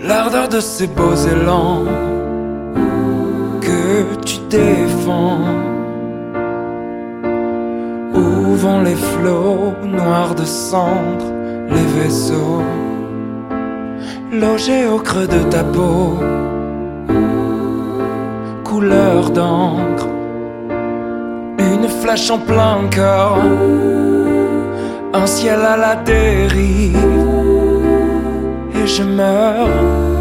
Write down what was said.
l'ardeur de ces beaux élans que tu défends. Où vont les flots noirs de cendre, les vaisseaux logés au creux de ta peau, couleur d'encre, une flèche en plein cœur, un ciel à la dérive, et je meurs